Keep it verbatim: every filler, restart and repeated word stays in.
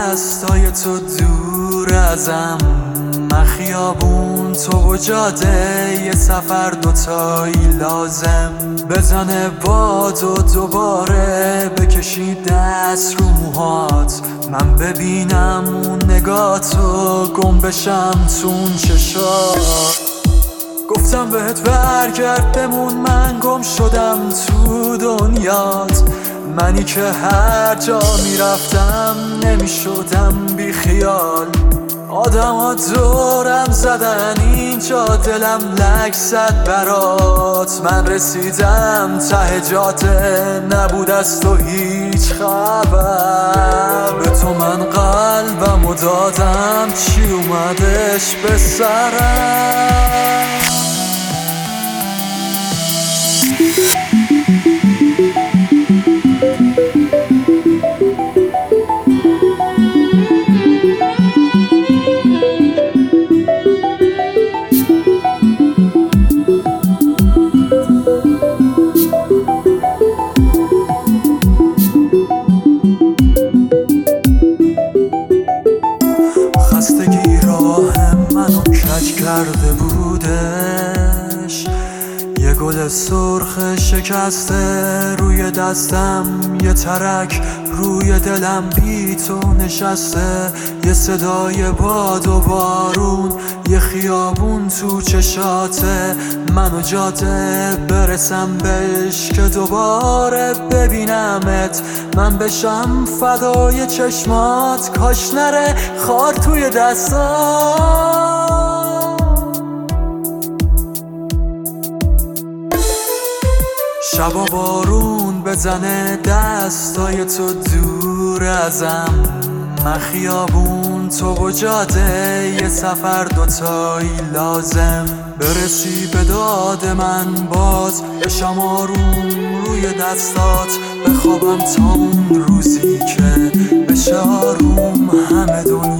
دستای تو دور ازم، من خیابون تو و جاده، یه سفر دوتایی لازم. بزنه باد و دوباره بکشی دست رو موهات، من ببینم اون نگاتو، گم بشم تو اون چشات. گفتم بهت برگرد بمون، من گم شدم تو دنیات، منی که هر جا میرفتم نمیشدم بی خیال. آدم ها دورم زدن اینجا، دلم لک زد برات، من رسیدم ته جاده، نبود از تو هیچ خبر. به تو من قلبمو دادم، چی اومدش به سرم؟ خستگی راه منو کج کرده بودش، یه گل سرخ شکسته روی دستم، یه ترک روی دلم بی تو نشسته، یه صدای باد و بارون، یه خیابون تو چشاته، منو جاده برسم بهش که دوباره ببینمت، من بشم فدای چشمات، کاش نره خار توی دستام. شبا بارون بزنه دستای تو دور ازم، من خیابون تو و جاده، یه سفر دوتایی لازم. برسی به داد من باز، بشم آروم روی دستات، بخوابم تا اون روزی که بشه آروم همه دنیا.